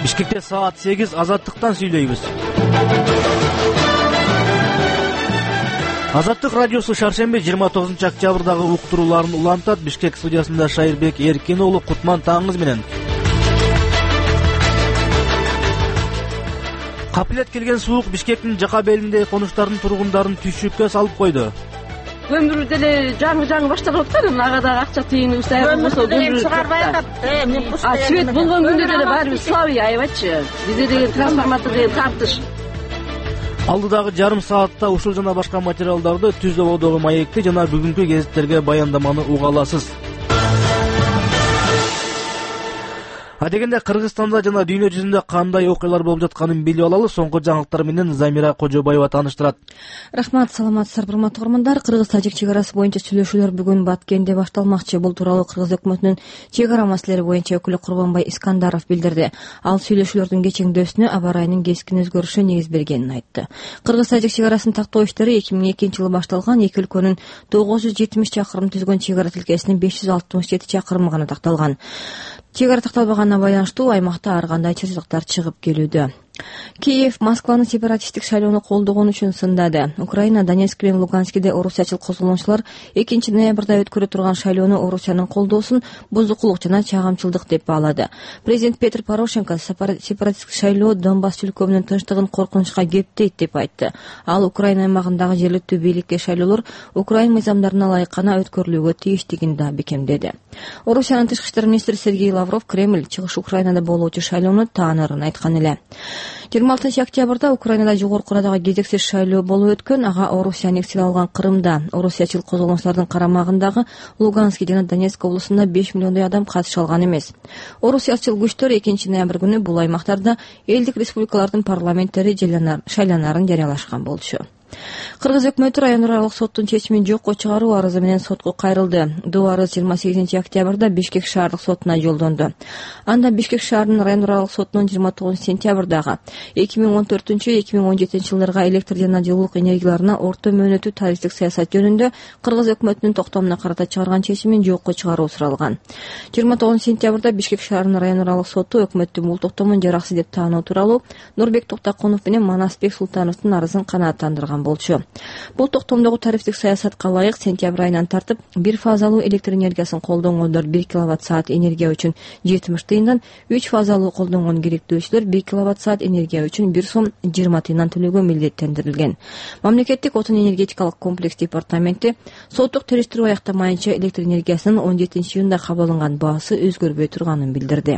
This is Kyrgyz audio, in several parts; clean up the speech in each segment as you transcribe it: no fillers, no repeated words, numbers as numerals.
Бишкекте саат 8 Азаттыктан сүйлөйбүз. Азаттык радиосу шаршемби 29 октябрдагы уктурууларын улантат. Бишкек студиясында Шайырбек Эркин уулу, Кутман, таңыңыз менен. Капилет келген суук Бишкектин жака белиндеги конуштардын тургундарын түйшүккө салып койду. Көмүрү деле жаңы башталып атат, ага дагы акча тыйыныбыз болсо көмүр чыгарбай атат. Свет болгон күндө деле баарыбыз слабый аябатчы. Бизде деген трансформатор деген тартыш. Алдыдагы жарым саатта ушул жана башка материалдарды Түз ободогу маекти жана бүгүнкү гезиттерге баяндаманы уга аласыз. Адегенде Кыргызстанда жана дүйнө жүзүндө кандай окуялар болуп жатканын билип алалы. Соңку жаңылыктар менен Замира Кожобаева тааныштырат. Рахмат, саламатсыздар урматтуу угармандар. Кыргыз-тажик чек арасы боюнча сүйлөшүүлөр бүгүн Баткенде башталмакчы. Бул тууралуу Кыргыз өкмөтүнүн чек ара маселелери боюнча өкүлү Курбанбай Искандаров билдирди. Ал сүйлөшүүлөрдүн кечеңдөөсүнө аба ырайынын кескин өзгөрүшү негиз бергенин айтты. Кыргыз-тажик чек арасын тактоо иштери 2002-жылы башталган, эки өлкөнүн 970 чакырым түзгөн чек ара тилкесинин 567 чакырымы гана такталган. Чек ара такталбаганына байланыштуу аймакта ар кандай чыжыктар чыгып келүүдө. Киев Москваны сепаратисттик шайлоону колдогон үчүн сындады. Украина Донецк менен Луганскиде орусиячыл козголгончулар 2 ноябрда өткөрө турган шайлоону Орусиянын колдоосун бузукулук жана чагымчылдык деп баалады. Президент Петр Порошенко сепаратисттик шайлоо Донбасс өлкөмүнүн тынчтыгын коркунучка кептейт деп айтты. Ал Украина аймагындагы жергиликтүү бийликке шайлоолор Украина мыйзамдарына ылайык гана өткөрүлүүгө тийиштигин да бекемдеди. Орусиянын тышкы иштер министри Сергей Лавров Кремль чыгыш Украинада болуучу шайлоону таанарын айткан эле. 26 октябрда Украинада жогорку радагы кезексиз шайлоо болуп өткөн. Ага Орусия аннексия алган Крымда, орусиячыл козголгончулардын карамагындагы Луганск жана Донецк облусунда 5 миллиондой адам катыша алган эмес. Орусиячыл күчтөр 2 ноябрь күнү бул аймактарда элдик республикалардын парламенттери шайланарын жарыялашкан болчу. Кыргыз өкмөтү райондор аралык соттун чечимин жокко чыгаруу арызы менен сотко кайрылды. Доо арыз 28 октябрда Бишкек шаардык сотуна жолдонду. Анда Бишкек шаарынын райондор аралык сотунун 29 сентябрдагы 2014-2017 жылдарга электр жана жылуулук энергияларына орто мөөнөттүү тарифтик саясат жөнүндө Кыргыз өкмөтүнүн токтомуна карата чыгарган чечимин жокко чыгаруу суралган. 29 сентябрда Бишкек шаарынын райондор аралык соту өкмөттүн бул токтомун жараксыз деп таануу тууралуу Нурбек Токтокунов менен Манасбек Султановдун арызын канааттандырган болчу. Бул токтомдогу тарифтик саясатка ылайык сентябрь айынан тартып бир фазалуу электр энергиясын колдонгондор 1 киловатт-саат энергия үчүн 70 тыйындан, 3 фазалуу колдонгон керектөөчүлөр 1 киловатт-саат энергия үчүн 1 сом 20 тыйындан төлөөгө милдеттендирилген. Мамлекеттик отун энергетикалык комплекс департаменти соттук териштирүү аяктамайынча электр энергиясынын 17-июнда кабыл алынган баасы өзгөрбөй турганын билдирди.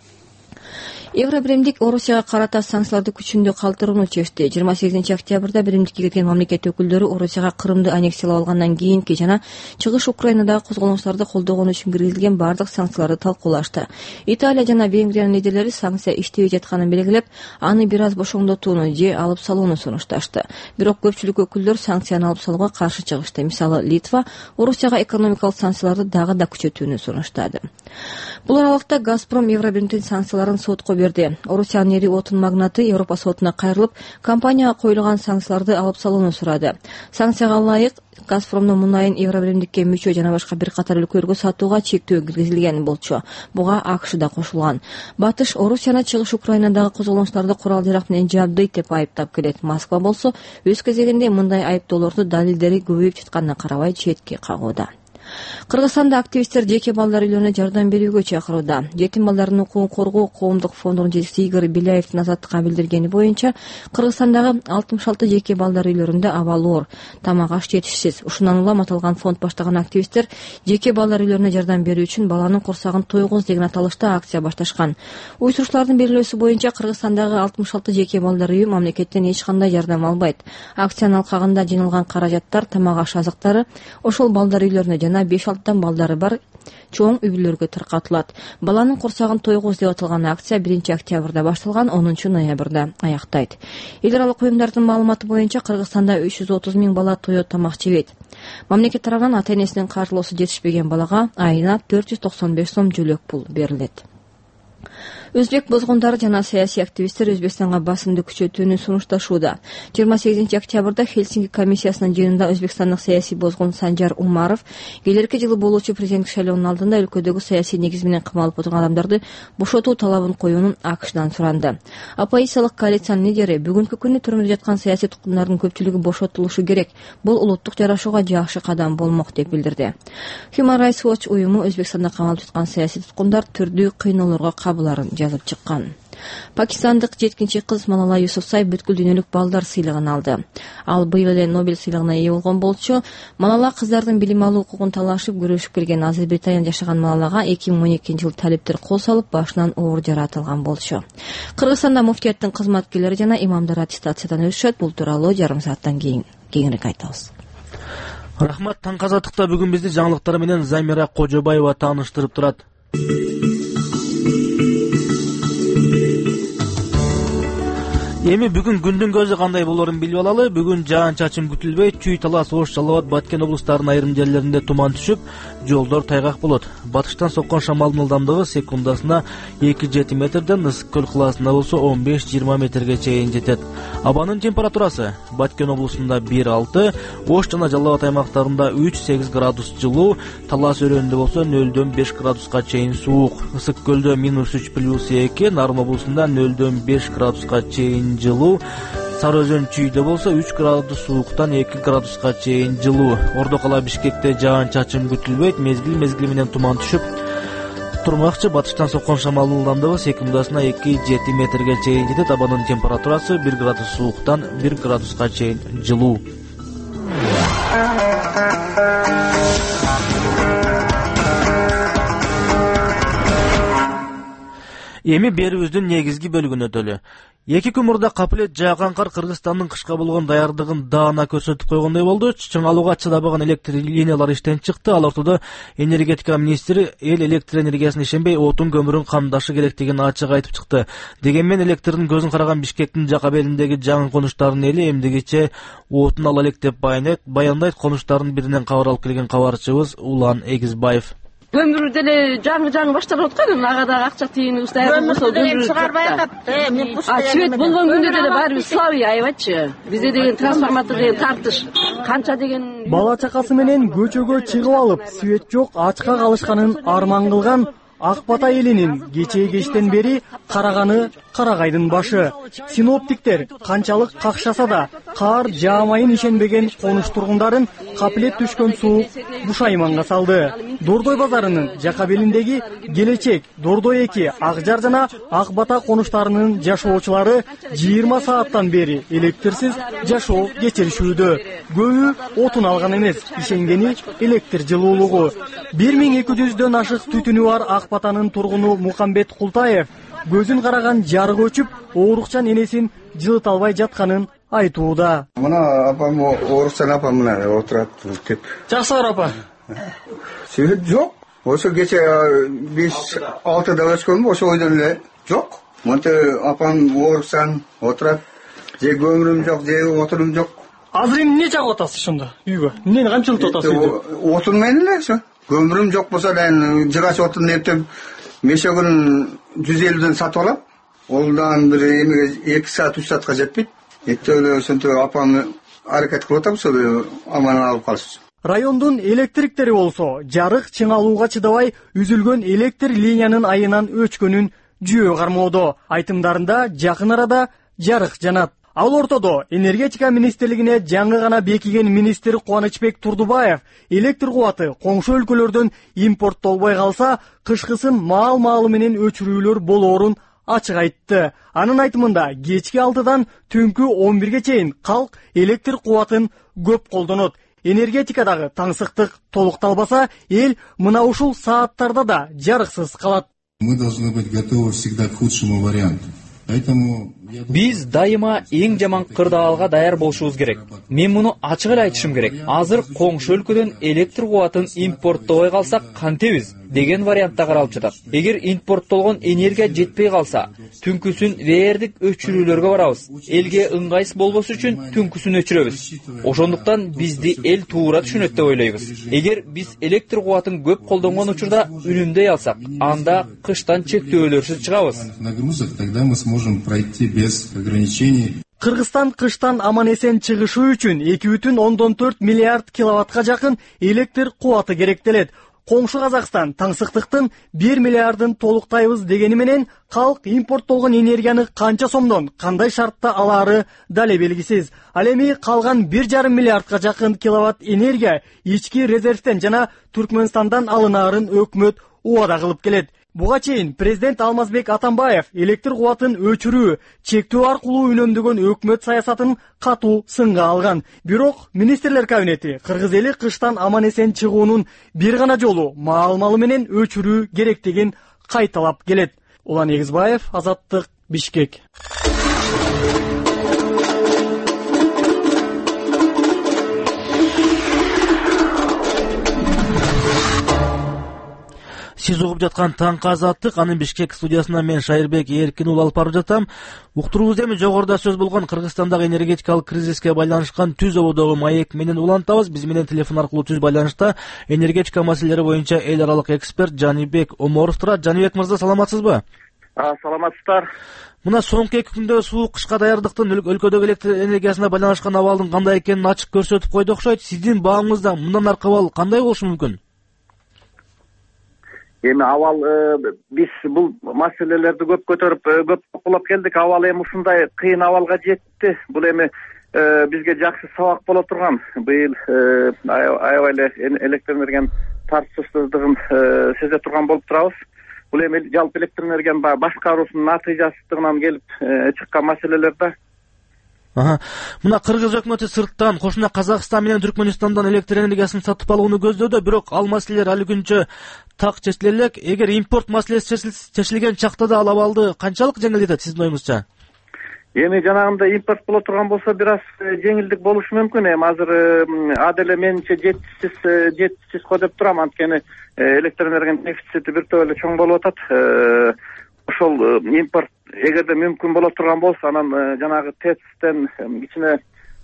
Евробиримдик Орусияга карата санкцияларды күчүндө калтырууну чечти. 28 октябрда биримдикке кирген мамлекет өкүлдөрү Орусияга Крымды аннексиялап алгандан кийинки жана чыгыш Украинадагы козголгончуларды колдогон үчүн киргизилген бардык санкцияларды талкуулашты. Италия жана Венгриянын лидерлери санкция иштебей жатканын белгилеп, аны бир аз бошоңдотууну же алып салууну сунушташты. Бирок көпчүлүк өкүлдөр санкцияны алып салууга каршы чыгышты. Мисалы, Литва Орусияга экономикалык санкцияларды дагы да күчөтүүнү сунуштады. Бул аралыкта Газпром Евробиримдин санкцияларын сотко берди. Орусиянын эри отун магнаты Европа сотуна кайрылып, компанияга коюлган санкцияларды алып салууну сурады. Санкцияга ылайык Газпромдун мунайын Евробиримдикке мүчө жана башка бир катар өлкөлөргө сатууга чектөө киргизилген болчу. Буга АКШ да кошулган. Батыш Орусияны чыгыш Украинадагы козголгончуларды курал-жарак менен жабдыйт деп айыптап келет. Москва болсо өз кезегинде мындай айыптоолорду далилдери көбөйүп жатканына карабай четке кагууда. Кыргызстанда активисттер жеке балдар үйлөрүнө жардам берүүгө чакырууда. Жетим балдардын укугун коргоо коомдук фондунун жетекчиси Игорь Беляевдин Азаттыкка билдиргени боюнча, Кыргызстандагы 66 жеке балдар үйлөрүндө абал оор, тамак аш жетишсиз. Ушундан улам аталган фонд баштаган активисттер жеке балдар үйлөрүнө жардам берүү үчүн баланын курсагын тойгоз деген аталышта акция башташкан. Уюштуруучулардын белгилөөсү боюнча Кыргызстандагы 66 жеке балдар үйү мамлекеттен эч кандай жардам албайт. Акциянын алкагында жыйналган каражаттар тамак аш азыктары ошол балдар үйлөрүнө жана 5-6 балдары бар чоң үй-бүлөлөргө таркатылат. Баланын курсагын тойгоз деп аталган акция 1 октябрда башталган, 10 ноябрда аяктайт. Эл аралык уюмдардын маалыматы боюнча Кыргызстанда 330 000 бала тоё тамак жебейт. Мамлекет тарабынан ата-энесинин каржылоосу жетишпеген балага айына 495 сом жөлөк пул берилет. Өзбек бозгундары жана саясий активисттер Өзбекстанга басымды күчөтүүнү сунушташууда. 28 октябрда Хельсинки комиссиясынын жыйынында өзбекстандык саясий бозгун Санжар Умаров келерки жылы болуучу президенттик шайлоонун алдында өлкөдөгү саясий негиз менен камалып отурган адамдарды бошотуу талабын коюунун АКШдан суранды. Оппозициялык коалициянын лидери бүгүнкү күнү түрмөдө жаткан саясий туткундардын көпчүлүгү бошотулушу керек. Бул улуттук жарашууга жакшы кадам болмок деп билдирди. Human Rights Watch уюму Өзбекстанда камалып жаткан саясий туткундар түрдүү кыйноолорго кабыларын жазып чыккан. Пакистандык жеткинчи кыз Малала Юсуфзай бүткүл дүйнөлүк балдар сыйлыгын алды. Ал быйыл эле Нобель сыйлыгына ээ болгон болчу. Малала кыздардын билим алуу укугун талашып күрөшүп келген Азербайжанда жашаган Малалага 2012-жылы талиптер кол салып, башынан оор жаратылган болчу. Кыргызстанда муфтияттын кызматкерлери жана имамдар аттестациядан өтүшөт. Бул тууралуу жарым сааттан кийин кеңирээк айтабыз. Рахмат. Таңкы азаттыкта бүгүн бизди жаңылыктар менен Замира Кожобаева тааныштырып турат. Эми бүгүн күндүн көзү кандай болорун билип алалы. Бүгүн жаан-чачын күтүлбөй, Чүй, Талас, Ош, Жалал Абад, Баткен облустарынын айрым жерлеринде туман түшүп, жолдор тайгак болот. Батыштан соккон шамалдын ылдамдыгы секундасына 2-7 метрден, ысык көл кылаасында болсо 15-20 метрге чейин жетет. Абанын температурасы Баткен облусунда 1-6, Ош жана Жалал Абад аймактарында 3-8 градус жылуу, Талас өрөөнүндө болсо 0-5 градуска чейин суук. Ысык көлдө -3+2, Нарын облусунда 0-5 градуска чейин жылуу, Сары Өзөн Чүйдө болсо 3 градус сууктан 2 градуска чейин жылуу. Ордо кала Бишкекте жаан-чачын күтүлбөйт, мезгил менен туман түшүп турмакчы. Батыштан соккон шамалдын ылдамдыгы секундасына 2-7 метрге чейин жетет. Абанын температурасы 1 градус сууктан 1 градуска чейин жылуу. Эми берүүбүздүн негизги бөлүгүнө өтөлү. 2 күн мурда капылет жааган кар Кыргызстандын кышка болгон даярдыгын даана көрсөтүп койгондой болду. Чыңалууга чыдабаган электр линиялары иштен чыкты. Ал ортодо энергетика министри эл электр энергиясына ишенбей, отун көмүрүн камдашы керектигин ачык айтып чыкты. Дегенмен электрдин көзүн караган Бишкектин жака белиндеги жаңы конуштардын эли эмдигиче отун ала элек деп баяндайт конуштардын биринен кабар алып келген кабарчыбыз Улан Эгизбаев. Көмүр деле жаңы башталып аткан, ага дагы акча тыйын устайын болсо көмүр чыгарбай атат. Свет болгон күндө деле баары славия аябатчы. Бизде деген трансформатор деген тартыш. Канча деген бала чакасы менен көчөгө чыгып алып, свет жок ачка калышканын арман кылган Ак Бата элинин кечтен бери караганы карагайдын башы. Синоптиктер канчалык какшаса да кар жаамайын ишенбеген конуш тургундарын капилет түшкөн суук бушайманга салды. Дордой базарынын жака белиндеги Келечек, Дордой 2, Акжар жана Ак Бата конуштарынын жашоочулары 20 сааттан бери электрсиз жашоо кечиришүүдө. Көбү отун алган эмес, ишенгени электр жылуулугу. 1200дөн ашык түтүнү бар Ак Батанын тургуну Мукамбет Култаев көзүн караган жарык өчүп, оорукчан энесин жылыта албай жатканын айтууда. Мына апам оорукчан апам мына отурат деп. Жакшылар апа. Свет жок. Ошо кече 5-6да өчкөнбү, ошо ойдон эле жок. Монте апам оорукчан отурат. Же көмүрүм жок, же отунум жок. Азыр эмне жагып атасыз ошондо үйгө? Эмнени камчылып атасыз үйдө? Отун менен эле ошо. Көмүрүм жок болсо да жыгач отун эптеп мешөгүн 150ден сатып алам. Олдан бир эмеге 2 саат 3 саатка жетпейт. Эптеп эле ошентип апам аракет кылып атам, ошо аман алып калыш. Райондун электриктери болсо жарык чыңалууга чыдабай үзүлгөн электр линиянын айынан өчкөнүн жөө кармоодо. Айтымдарында жакын арада жарык жанат. Ал ортодо энергетика министрлигине жаңы гана бекиген министр Кубанычбек Турдубаев электр кубаты коңшу өлкөлөрдөн импорттолбой калса, кышкысын маал-маалы менен өчүрүүлөр болоорун ачык айтты. Анын айтымында кечки 6-дан түнкү 11-ге чейин калк электр кубатын көп колдонот. Энергетикадагы таңсыктык толукталбаса, эл мына ушул сааттарда да жарыксыз калат. Мы должны быть готовы всегда к худшему варианту. Поэтому Биз дайыма эң жаман кырдаалга даяр болушубуз керек. Мен муну ачык эле айтышым керек. Азыр коңшу өлкөдөн электр кубатын импорттобой калсак кантебиз деген вариантта каралып жатат. Эгер импорттолгон энергия жетпей калса, түнкүсүн ВРдик өчүрүүлөргө барабыз. Элге ыңгайсыз болбош үчүн түнкүсүн өчүрөбүз. Ошондуктан бизди эл туура түшүнөт деп ойлойбуз. Эгер биз электр кубатын көп колдонгон учурда үнүмдөй алсак, анда кыштан чектөөлөрсүз чыгабыз. Тогда мы сможем пройти без ограничений. Кыргызстан кыштан аман-эсен чыгышы үчүн 2,4 миллиард киловаттка жакын электр кубаты керектелет. Коңшу Казакстан таңсыктыктын 1 миллиардын толуктайбыз дегени менен калк импорттолгон энергияны канча сомдон, кандай шартта алаары дале белгисиз. Ал эми калган 1,5 миллиардга жакын киловатт энергия ички резервден жана Түркмөнстандан алынаарын өкмөт убада кылып келет. Буга чейин президент Алмазбек Атамбаев электр кубатын өчүрүү, чектөө аркылуу үнөмдөгөн өкмөт саясатын катуу сынга алган. Бирок министрлер кабинети кыргыз эли кыштан аман-эсен чыгуунун бир гана жолу маал-малы менен өчүрүү керектигин кайталап келет. Улан Эгизбаев, Азаттык, Бишкек. Сиз угуп жаткан Таңкы Азаттык, анын Бишкек студиясына мен Шайырбек Эркин ул алып барып жатам. Уктуруубузда эми жогоруда сөз болгон Кыргызстандагы энергетикалык кризиске байланышкан түз ободогу маек менен улантабыз. Биз менен телефон аркылуу түз байланышта энергетика маселелери боюнча эл аралык эксперт Жанибек Оморов турат. Жанибек мырза, саламатсызбы? Саламатсыздар. Мына соңку 2 күндө суук кышка даярдыктын өлкөдөгү электр энергиясына байланышкан абалдын кандай экенин ачык көрсөтүп койду окшойт. Сиздин бааңызда мындан аркы абал кандай болушу мүмкүн? Эми абал биз бул маселелерди көп көтөрүп, көп талкуулап келдик. Абал эми ушундай кыйын абалга жетти. Бул эми бизге жакшы сабак боло турган. Быйыл аябай эле электр энергиянын тартышсыздыгын сезе турган болуп турабыз. Бул эми жалпы электр энергиянын башкаруусунун натыйжасынан келип чыккан маселелер да. Мына кыргыз өкмөтү сырттан, кошуна Казакстан менен Түркмөнстандан электр энергиясын сатып алууну көздөөдө, бирок ал маселелер али күнчө так чечиле элек. Эгер импорт маселеси чечилген чакта да ал абалды канчалык жеңилдетет сиздин оюңузча? Эми жанагындай импорт боло турган болсо бир аз жеңилдик болушу мүмкүн. Эми азыр аделе менимче жетишсиз го деп турам. Анткени электр энергиянын дефицити бир топ эле чоң болуп атат. Ошол импорт эгерде мүмкүн боло турган болсо, анан жанагы ТЭЦтен кичине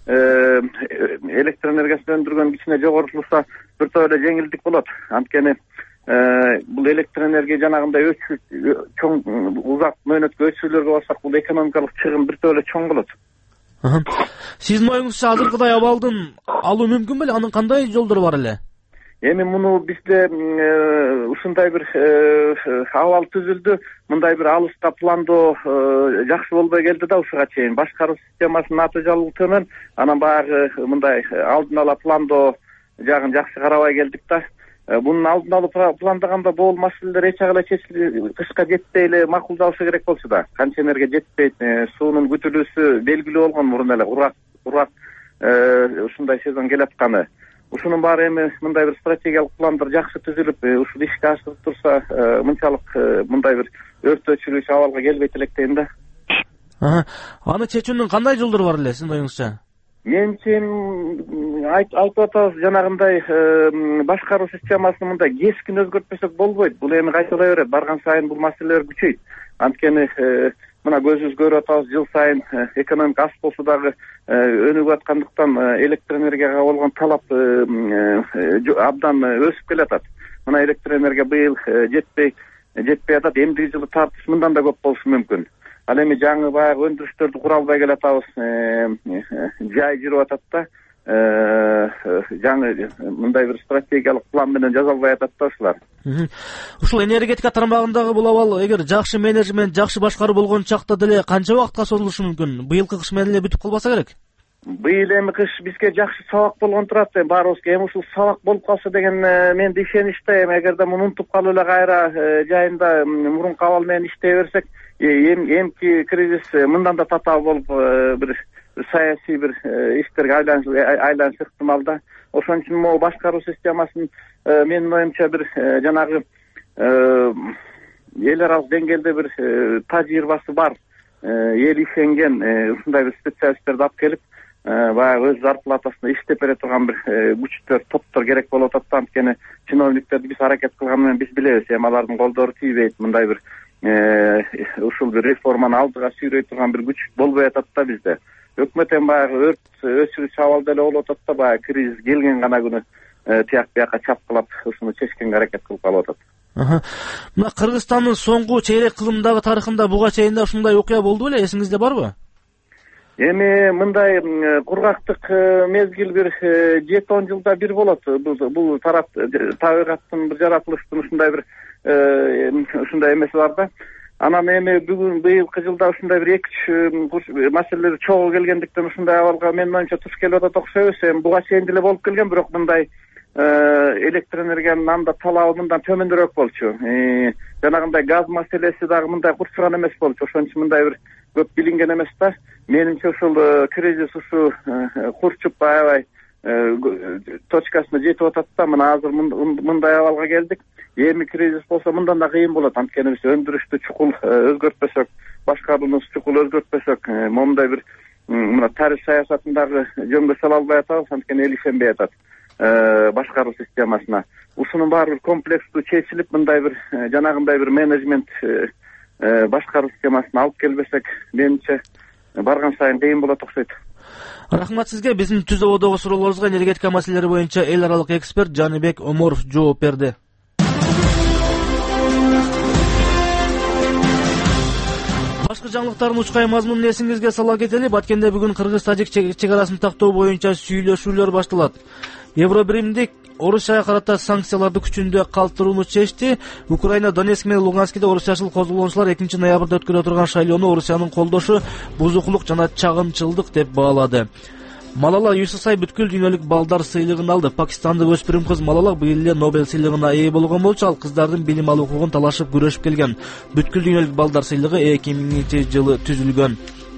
электр энергиясын өндүргөн кичине жогорулса, бир топ эле жеңилдик болот. Анткени бул электр энергия жанагындай чоң узак мөөнөткө өчүрүүлөргө барсак, бул экономикалык чыгым бир топ эле чоң болот. Сиздин оюңузча азыркыдай абалдын алуу мүмкүн беле? Анын кандай жолдору бар эле? Эми муну бизде ушундай бир абал түзүлдү. Мындай бир алыска пландоо жакшы болбой келди да ушуга чейин. Башкаруу системасынын натыйжалуулугу төмөн, анан баягы мындай алдын ала пландоо жагын жакшы карабай келдик да. Бунун алдын алып пландаганда бул маселелер эч жагы эле чечилип, кышка жетпей эле макулдалышы керек болчу да. Канча энергия жетпейт, суунун күтүлүүсү белгилүү болгон мурун эле, урак ушундай сезон келатканы. Ушунун баары эми мындай бир стратегиялык пландар жакшы түзүлүп, ушул ишке ашырып турса, мынчалык мындай бир өрт өчүрүүчү абалга келбейт элек дейм да. Аны чечүүнүн кандай жолдору бар эле сиздин оюңузча? Менчи айтып атабыз, жанагындай башкаруу системасын мындай кескин өзгөртпөсөк болбойт. Бул эми кайталай берет. Барган сайын бул маселелер күчөйт. Анткени мына көзүбүз көрүп атабыз, жыл сайын экономика аз болсо дагы өнүгүп аткандыктан электр энергияга болгон талап абдан өсүп келатат. Мына электр энергия быйыл жетпей атат. Эмдиги жылы тартыш мындан да көп болушу мүмкүн. Ал эми жаңы баягы өндүрүштөрдү кура албай келатабыз. Жай жүрүп атат да. Жаңы мындай бир стратегиялык план менен жаза албай атат да ушулар. Ушул энергетика тармагындагы бул абал эгер жакшы менеджмент, жакшы башкаруу болгон чакта деле канча убакытка созулушу мүмкүн? Быйылкы кыш менен эле бүтүп калбаса керек? Быйыл эми кыш бизге жакшы сабак болгон турат. Баарыбызга эми ушул сабак болуп калса деген менде ишеничте. Эми эгерде муну унутуп калып эле кайра жайында мурунку абал менен иштей берсек, эмки кризис мындан да татаал болуп бир саясий бир иштерге айланышы ыктымал да. Ошон үчүн могу башкаруу системасын менин оюмча бир жанагы эл аралык деңгээлде бир тажрыйбасы бар эл ишенген ушундай бир специалисттерди алып келип баягы өз зарплатасына иштеп бере турган бир күчтөр, топтор керек болуп атат да. Анткени чиновниктерди биз аракет кылган менен биз билебиз, эми алардын колдору тийбейт. Мындай бир ушул бир реформаны алдыга сүйрөй турган бир күч болбой атат да бизде. Өкмөт эми баягы өрт өчүрүүчү абалда эле болуп атат да, баягы кризис келген гана күнү тияк бияка чапкылап ушуну чечкенге аракет кылып калып атат. Мына Кыргызстандын соңку чейрек кылымдагы тарыхында буга чейин да ушундай окуя болду беле, эсиңизде барбы? Эми мындай кургактык мезгил бир 7-10 жылда бир болот. Бул тарап табигаттын бир жаратылыштын ушундай бир ушундай эмеси бар да. Анан эми бүгүн быйылкы жылда ушундай бир 2-3 маселелер чогуу келгендиктен ушундай абалга менин оюмча туш келип атат окшойбуз. Эми буга чейин деле болуп келген, бирок мындай электр энергиянын анда талабы мындан төмөндөөрөөк болчу. Жанагындай газ маселеси дагы мындай курчуган эмес болчу. Ошон үчүн мындай бир көп билинген эмес да. Менимче ушул кризис ушу курчуп аябай точкасына жетип атат да. Мына азыр мындай абалга келдик. Эми кризис болсо мындан да кыйын болот. Анткени биз өндүрүштү чукул өзгөртпөсөк, башкарууну чукул өзгөртпөсөк, момундай бир мына тарих саясатындагы жөнгө сала албай атабыз. Анткени эл ишенбей атат башкаруу системасына. Ушунун баары бир комплекстүү чечилип, мындай бир жанагындай бир менеджмент башкаруу системасына алып келбесек, менимче барган сайын кыйын болот окшойт. Рахмат сизге. Биздин түз абадагы суроолорубузга энергетика маселелери боюнча эл аралык эксперт Жаныбек Оморов жооп берди. Башкы жаңылыктардын учкай мазмунун эсиңизге сала кетели. Баткенде бүгүн Кыргыз-Тажик чек арасын тактоо боюнча сүйлөшүүлөр башталат. Евробиримдик Орусияга карата санкцияларды күчүндө калтырууну чечти. Украина Донецк менен Луганскиде орусиячыл козголгончулар 2 ноябрда өткөрө турган шайлоону Орусиянын колдошу бузукулук жана чагымчылдык деп баалады. Малала Юсусай бүткүл дүйнөлүк балдар сыйлыгын алды. Пакистандык өспүрүм кыз Малала быйыл эле Нобель сыйлыгына ээ болгон болчу. Ал кыздардын билим алуу укугун талашып күрөшүп келген. Бүткүл дүйнөлүк балдар сыйлыгы 2000-жылы түзүлгөн.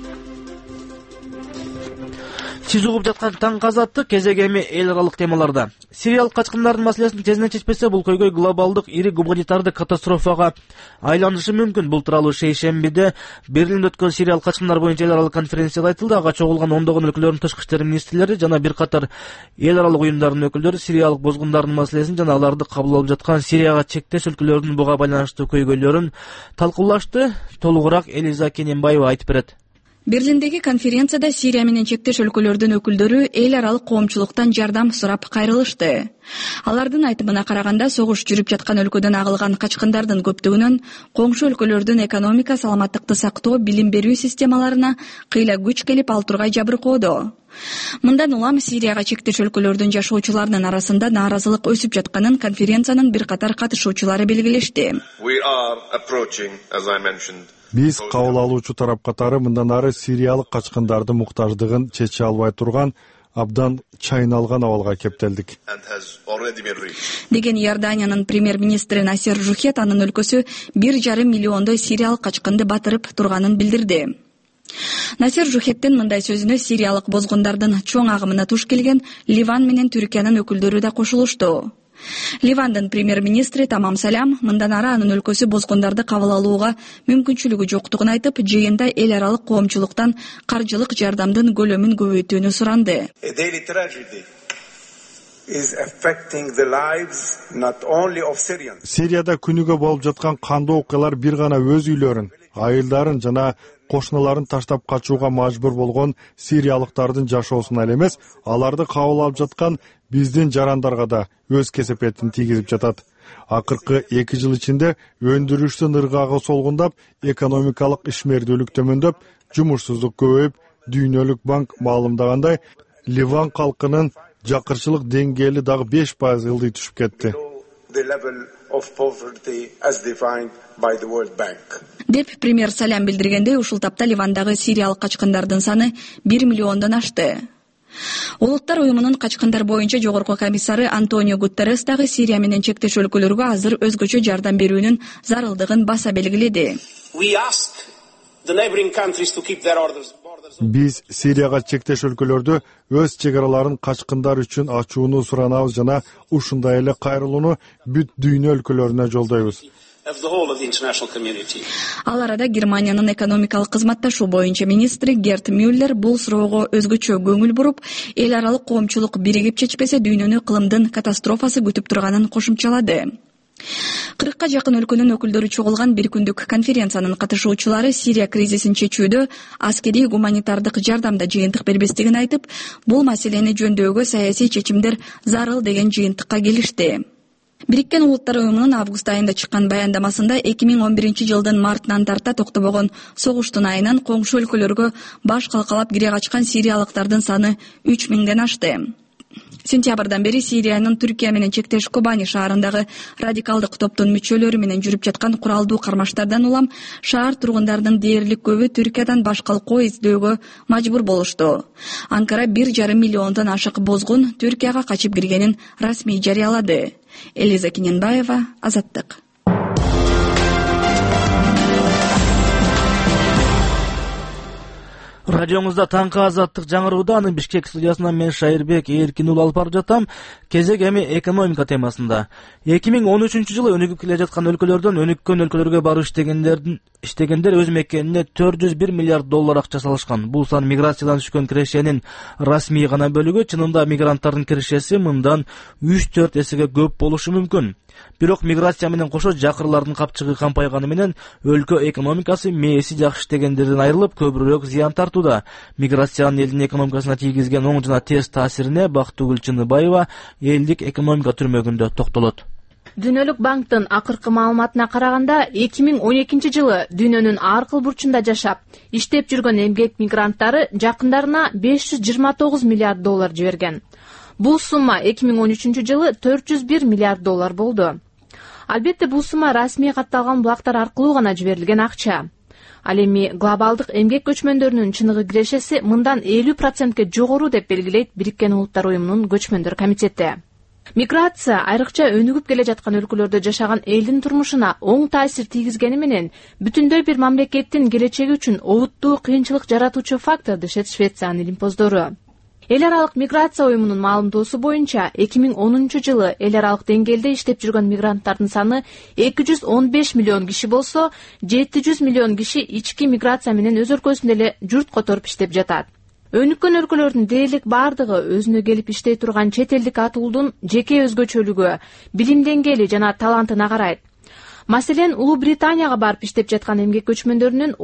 Сиз угуп жаткан таң казаттык кезегеми эл аралык темаларда. Сириялык качкындардын маселесин тезинен чечпесе, бул көйгөй глобалдык ири гуманитардык катастрофага айланышы мүмкүн. Бул тууралуу шейшембиде Берлинде өткөн Сириялык качкындар боюнча эл аралык конференцияда айтылды. Ага чогулган ондогон өлкөлөрдүн тышкы иштер министрлери жана бир катар эл аралык уюмдардын өкүлдөрү Сириялык бозгундардын маселесин жана аларды кабыл алып жаткан Сирияга чектеш өлкөлөрдүн буга байланыштуу көйгөйлөрүн талкуулашты. Толугураак Элиза Кененбаева айтып берет. Берлиндеги конференцияда Сирия менен чектеш өлкөлөрдүн өкүлдөрү эл аралык коомчулуктан жардам сурап кайрылышты. Алардын айтымына караганда, согуш жүрүп жаткан өлкөдөн агылган качкындардын көптүгүнөн коңшу өлкөлөрдүн экономика, саламаттыкты сактоо, билим берүү системаларына кыйла күч келип, ал тургай жабыркоодо. Мындан улам Сирияга чектеш өлкөлөрдүн жашоочуларынын арасында нааразылык өсүп жатканын конференциянын бир катар катышуучулары белгилешти. Биз кабыл алуучу тарап катары мындан ары сириялык качкындардын муктаждыгын чече албай турган абдан чайналган абалга кептелдик, деген Иорданиянын премьер-министри Насер Жухет анын өлкөсү 1,5 миллиондой сириялык качкынды батырып турганын билдирди. Насер Жухеттин мындай сөзүнө сириялык бозгундардын чоң агымына туш келген Ливан менен Түркиянын өкүлдөрү да кошулушту. Ливандын премьер-министри Тамам Салям мындан ары анын өлкөсү бозгундарды кабыл алууга мүмкүнчүлүгү жоктугун айтып, жыйында эл аралык коомчулуктан каржылык жардамдын көлөмүн көбөйтүүнү суранды. Сирияда күнүгө болуп жаткан кандуу окуялар бир гана өз үйлөрүн, айылдарын жана кошуналарын таштап качууга мажбур болгон сириялыктардын жашоосуна эле эмес, аларды кабыл алып жаткан биздин жарандарга да өз кесепетин тийгизип жатат. Акыркы 2 жыл ичинде өндүрүштүн ыргагы солгундап, экономикалык ишмердүүлүк төмөндөп, жумушсуздук көбөйүп, Дүйнөлүк банк маалымдагандай, Ливан калкынын жакырчылык деңгээли дагы 5% ылдый түшүп кетти, деп премьер Салям билдиргендей, ушул тапта Ливандагы сириялык качкындардын саны 1 миллиондон ашты. Улуттар уюмунун качкындар боюнча жогорку комиссары Антонио Гутеррес дагы Сирия менен чектеш өлкөлөргө азыр өзгөчө жардам берүүнүн зарылдыгын баса белгиледи. Биз Сирияга чектеш өлкөлөрдү өз чек араларын качкындар үчүн ачууну суранабыз жана ушундай эле кайрылууну бүт дүйнө өлкөлөрүнө жолдойбуз. Ал арада Германиянын экономикалык кызматташуу боюнча министри Герт Мюллер бул суроого өзгөчө көңүл буруп, эл аралык коомчулук биригип чечпесе дүйнөнү кылымдын катастрофасы күтүп турганын кошумчалады. 40ка жакын өлкөнүн өкүлдөрү чогулган бир күндүк конференциянын катышуучулары Сирия кризисин чечүүдө аскерий гуманитардык жардамда жыйынтык бербестигин айтып, бул маселени жөндөөгө саясий чечимдер зарыл деген жыйынтыкка келишти. Бириккен Улуттар Уюмунун август айында чыккан баяндамасында 2011 жылдын мартынан тарта токтобогон согуштун айынан коңшу өлкөлөргө баш калкалап кире качкан сириялыктардын саны 3000ден ашты. Сентябрдан бери Сириянын Түркия менен чектеш Кобани шаарындагы радикалдык топтун мүчөлөрү менен жүрүп жаткан куралдуу кармаштардан улам шаар тургундарынын дээрлик көбү Түркиядан баш калкоо издөөгө мажбур болушту. Анкара 1,5 миллиондон ашык бозгун Түркияга качып киргенин расмий жарыялады. Элиза Киненбаева, Азаттык. Радиоңузда таңкы Азаттык жаңырууда, анын Бишкек студиясынан мен Шайырбек Эркин уулу алып барып жатам. Кезек эми экономика темасында. 2013 жылы өнүгүп келе жаткан өлкөлөрдөн өнүккөн өлкөлөргө барып иштегендер өз мекенине 401 миллиард доллар акча салышкан. Бул сан миграциядан түшкөн кирешенин расмий гана бөлүгү. Чынында мигранттардын кирешеси мындан 3-4 эсеге көп болушу мүмкүн. Бирок миграция менен кошо жакырлардын капчыгы кампайганы менен өлкө экономикасы мээси жакшы иштегендерден айрылып көбүрөөк зыян тартууда. Миграциянын элдин экономикасына тийгизген оң жана тез таасирине Бактыгүл Чыныбаева элдик экономика түрмөгүндө токтолот. Дүйнөлүк банктын акыркы маалыматына караганда 2012 жылы дүйнөнүн ар кыл бурчунда жашап, иштеп жүргөн эмгек мигранттары жакындарына 529 миллиард доллар жиберген. Бул сумма 2013 жылы 401 миллиард доллар болду. Албетте бул сумма расмий катталган булактар аркылуу гана жиберилген акча. Ал эми глобалдык эмгек көчмөндөрүнүн чыныгы кирешеси мындан 50%ке жогору деп белгилейт Бириккен Улуттар Уюмунун көчмөндөр комитети. Миграция айрыкча өнүгүп келе жаткан өлкөлөрдө жашаган элдин турмушуна оң таасир тийгизгени менен бүтүндөй бир мамлекеттин келечеги үчүн обуттуу кыйынчылык жаратуучу фактор дешет Швециянын илимпоздору. Эл аралык миграция уюмунун маалымдоосу боюнча 2010 жылы эл аралык деңгээлде иштеп жүргөн мигранттардын саны 215 миллион киши болсо, 700 миллион киши ички миграция менен өз өлкөсүндө эле журт которуп иштеп жатат. Өнүккөн өлкөлөрдүн дээрлик бардыгы өзүнө келип иштей турган чет элдик атуулдун жеке өзгөчөлүгү, билим деңгээли жана талантына карайт. Маселен, Улуу Британияга барып иштеп жаткан эмгек көчмөндөрүнүн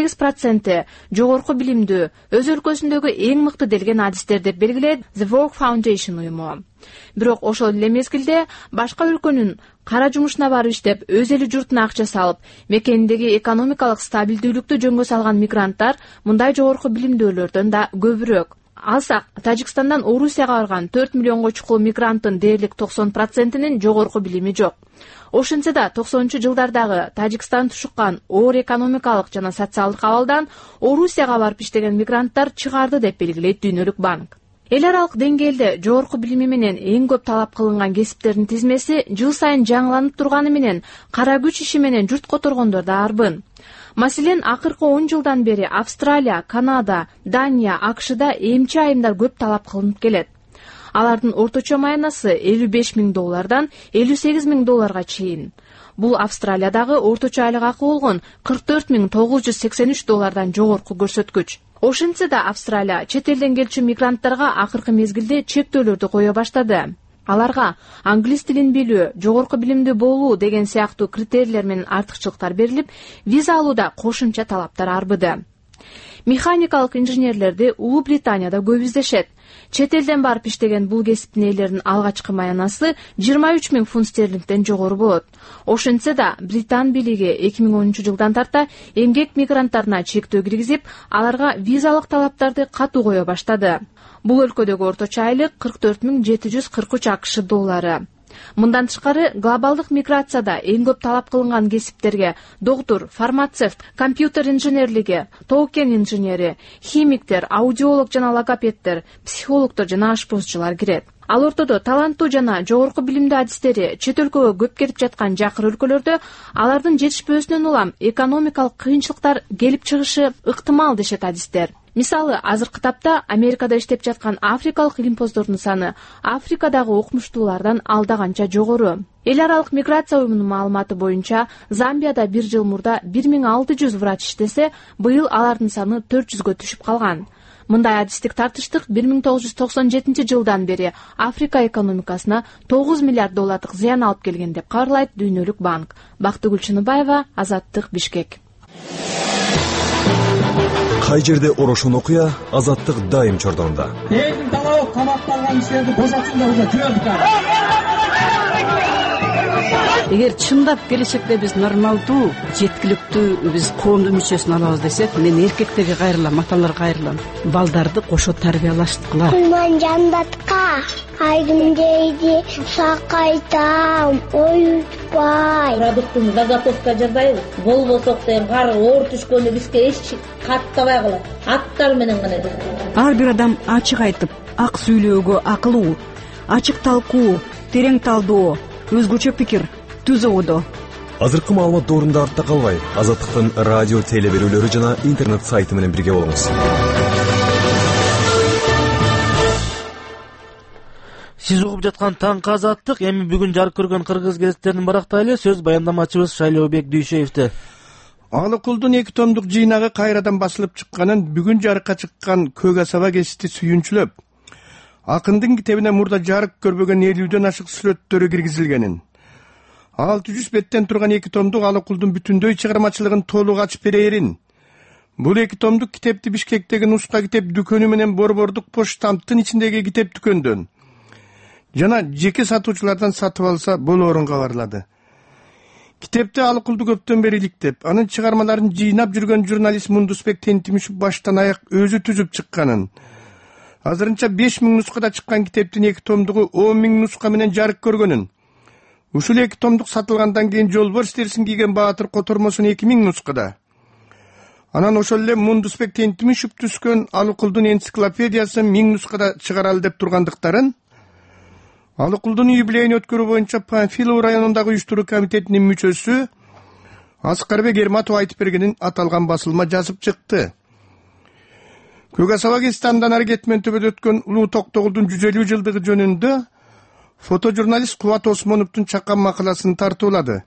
38% жогорку билимдүү, өз өлкөсүндөгү эң мыкты делген адистер деп белгилейт The Work Foundation уюму. Бирок ошол эле мезгилде башка өлкөнүн кара жумушуна барып иштеп, өз эли журтуна акча салып, мекениндеги экономикалык стабилдүүлүктү жөнгө салган мигранттар мындай жогорку билимдүүлөрдөн да көбүрөөк. Алсак, Тажикстандан Орусияга барган 4 миллионго чукул мигранттын дээрлик 90%-нин жогорку билими жок. Ошентсе да 90-жылдардагы Тажикстан тушуккан оор экономикалык жана социалдык абалдан Орусияга барып иштеген мигранттар чыгарды деп белгилейт Дүйнөлүк банк. Эл аралык деңгээлде жогорку билими менен эң көп талап кылынган кесиптердин тизмеси жыл сайын жаңыланып турганы менен кара күч иши менен журт которгондор да арбын. Маселен, акыркы 10 жылдан бери Австралия, Канада, Дания, АКШда эмчи айымдар көп талап кылынып келет. Алардын орточо маянасы 55 000 доллардан 58 000 долларга чейин. Бул Австралиядагы орточо айлык акы болгон 44 983 доллардан жогорку көрсөткүч. Ошентсе да Австралия чет элден келчү мигранттарга акыркы мезгилде чектөөлөрдү кое баштады. Аларга англис тилин билүү, жогорку билимдүү болуу деген сыяктуу критерийлер менен артыкчылыктар берилип, виза алууда кошумча талаптар арбыды. Механикалык инженерлерди Улуу Британияда көп издешет. Чет элден барып иштеген бул кесиптин ээлеринин алгачкы маянасы 23 000 фунт стерлингден жогору болот. Ошентсе да Британ бийлиги 2010 жылдан тарта эмгек мигранттарына чектөө киргизип, аларга визалык талаптарды катуу кое баштады. Бул өлкөдөгү орточо айлык 44 743 АКШ доллары. Мындан тышкары глобалдык миграцияда эң көп талап кылынган кесиптерге доктор, фармацевт, компьютер инженерлиги, токен инженери, химиктер, аудиолог жана логопедтер, психологдор жана ашпозчулар кирет. Ал ортодо таланттуу жана жогорку билимдүү адистери чет өлкөгө көп кетип жаткан жакыр өлкөлөрдө алардын жетишпөөсүнөн улам экономикалык кыйынчылыктар келип чыгышы ыктымал дешет адистер. Мисалы, азыркы тапта Америкада иштеп жаткан африкалык илимпоздордун саны Африкадагы окумуштуулардан алда канча жогору. Эл аралык миграция уюмунун маалыматы боюнча, Замбияда бир жыл мурда 1600 врач иштесе, быйыл алардын саны 400гө түшүп калган. Мындай адистик тартыштык 1997 жылдан бери Африка экономикасына 9 миллиард доллардык зыян алып келген деп кабарлайт Дүйнөлүк банк. Бактыгүл Чыныбаева, Азаттык, Бишкек. Кай жерде орошон окуя, Азаттык дайым чордонунда. Элдин талабы камакталган кишилерди бошотсундар деп жүрөдүк. Эгер чындап келечекте биз нормалдуу, жеткиликтүү биз коомдун мүчөсүн алабыз десек, мен эркектерге кайрылам, аталарга кайрылам. Балдарды кошо тарбиялаштыкыла. Мен жандатка айдым дейди, сакайтам, оютпай. Продуктун заготовка жасайбыз. Болбосок деген кары оор түшкөндө бизге эч каттабай калат. Аттар менен гана. Ар бир адам ачык айтып, ак сүйлөөгө акылуу, ачык талкуу, терең талдоо, өзгөчө пикир түзүүдө. Азыркы маалымат доорунда артта калбай, Азаттыктын радио теле берүүлөрү жана интернет сайты менен бирге болуңуз. Сиз угуп жаткан Таңкы Азаттык. Эми бүгүн жарык көргөн кыргыз гезиттерин барактайлы. Сөз баяндамачыбыз Шайлообек Дүйшеевде. Алыкулдун 2 томдук жыйнагы кайрадан басылып чыкканын бүгүн жарыкка чыккан Көк Асаба гезити сүйүнчүлөп, акындын китебине мурда жарык көрбөгөн 50дөн ашык сүрөттөрү киргизилгенин, 600 беттен турган 2 томдук Алыкулдун бүтүндөй чыгармачылыгын толук ачып берерин. Бул 2 томдук китепти Бишкектеги Нуска китеп дүкөнү менен Борбордук поштамттын ичиндеги китеп дүкөндөн жана жеке сатуучулардан сатып алса болоорун кабарлады. Китепти Алыкулду көптөн бери иликтеп, анын чыгармаларын жыйнап жүргөн журналист Мундусбек Тентимишев баштан аяк өзү түзүп чыкканын, азырынча 5000 нускада чыккан китептин 2 томдугу 10.000 нуска менен жарык көргөнүн, ушул 2 томдук сатылгандан кийин жолборс терисин кийген баатыр котормосун 2000 нускада. Анан ошол эле Мундусбек Тентимишев түзгөн Алыкулдун энциклопедиясын 1000 нускада чыгаралы деп тургандыктарын, Алыкулдун юбилейин өткөрүү боюнча Панфилов районундагы уюштуруу комитетинин мүчөсү Аскарбек Эрматов айтып бергенин аталган басылма жазып чыкты. Көк Асаба гезити андан ары кетмен төбөдө өткөн Улуу Токтогулдун 150 жылдыгы жөнүндө фотожурналист Кубат Осмоновдун чакан макаласын тартуулады.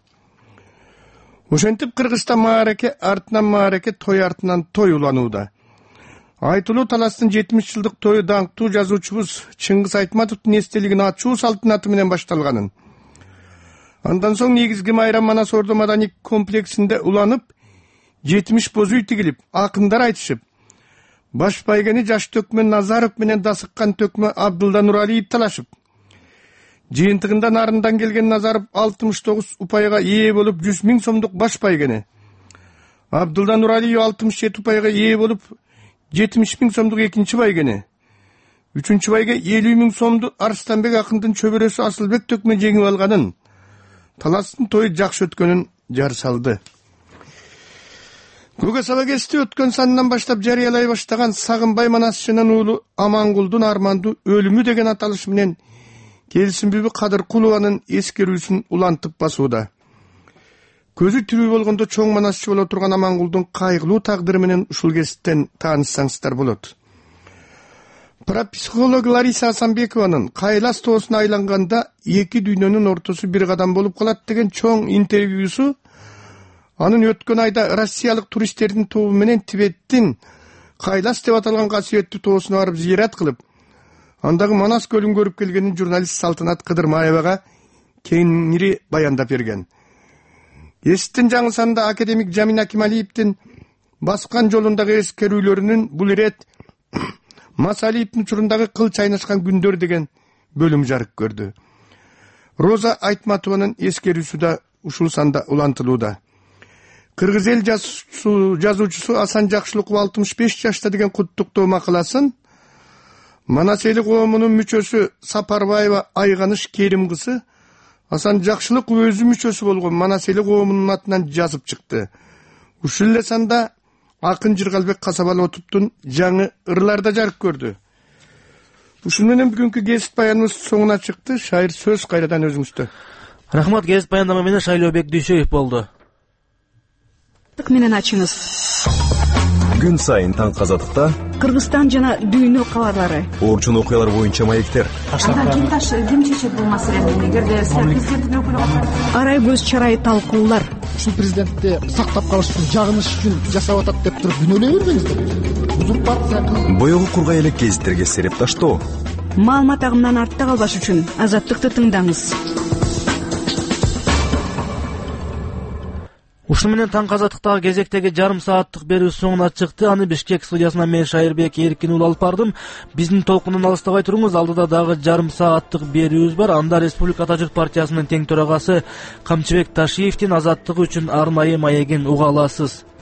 Ошентип Кыргызстан маареке артынан маареке, той артынан той уланууда. Айтылуу таластын 70 жылдык тою даңктуу жазуучубуз Чыңгыз Айтматовдун эстелигин ачуу салтанаты менен башталганын, андан соң негизги майрам Манас Ордо маданий комплексинде уланып, 70 боз үй тигилип, акындар айтышып, баш байгени Жаш Төкмө Назаров менен дасыккан Төкмө Абдулла Нуралиев талашып, жыйынтыгында нарындан келген Назаров 69 упайга ээ болуп 100.000 сомдук баш байгени, Абдулла Нуралиев 67 упайга ээ болуп 70.000 сомдук экинчи байгени, үчүнчү байга 50.000 сомду Арстанбек акындын чөбөрөсү Асылбек Төкмө жеңип алганын, таластын тою жакшы өткөнүн жар салды. Көк Асаба гезити өткөн санынан баштап жарыялай баштаган Сагынбай Манасчынын уулу Амангулдун Арманду өлүмү деген аталыш менен Келсинбүбү Кадыркулованын эскерүүсүн улантып басууда. Көзү тирүү болгондо чоң манасчы боло турган Амангулдун кайгылуу тагдыры менен ушул гезиттен таанышсаңыздар болот. Парапсихолог Лариса Асанбекованын Кайлас тоосуна айланганда 2 дүйнөнүн ортосу бир кадам болуп калат деген чоң интервьюсу анын өткөн айда россиялык туристтердин тобу менен Тибеттин Кайлас деп аталган касиеттүү тоосуна барып зыярат кылып, андагы Манас көлүн көрүп келгенин журналист Салтанат Кыдырмаевага кеңири баяндап берген. Гезиттин жаңы санында академик Жамин Акималиевдин баскан жолундагы эскерүүлөрүнүн бул ирет Масалиевдин учурундагы кыл чайнашкан күндөр деген бөлүм жарык көрдү. Роза Айтматованын эскерүүсү да ушул санда улантылууда. Кыргыз эл жазуучусу Асан Жакшылыков 65 жашта деген куттуктоо макаласын Манас эли коомунун мүчөсү Сапарбаева Айганыш Керим кызы Асан Жакшылыков өзү мүчөсү болгон Манас эли коомунун атынан жазып чыкты. Ушул эле санда акын Жыргалбек Касабалотовдун жаңы ырларда жарык көрдү. Ушун менен бүгүнкү гезит баяныбыз соңуна чыкты. Шайыр сөз кайрадан өзүңүздө. Рахмат, гезит баяндама менен Шайлообек Дүйшеев болду. Менен ачыңыз. күн сайын таңкы азаттыкта Кыргызстан жана дүйнө кабарлары, орчун окуялар боюнча маектер, ким чечет бул маселени, эгерде президенттин өкүлү арай көз чарай талкуулар. Ушул президентти сактап калыш үчүн, жагыныш үчүн жасап атат деп туруп күнөөлөй бербеңиздер. Узурпация. Боёгу кургай элек гезиттерге сереп таштоо. Маалымат агымынан артта калбаш үчүн Азаттыкты тыңдаңыз. Ушуну менен таңкы азаттыктагы кезектеги жарым сааттык берүү соңуна чыкты. Аны Бишкек студиясынан мен Шайырбек Эркин алып бардым. Биздин толкундан алыстабай туруңуз. Алдыда дагы жарым сааттык берүүбүз бар. Анда Республика Ата журт партиясынын тең төрагасы Камчыбек Ташиевдин азаттык үчүн арнайы маегин уга аласыз.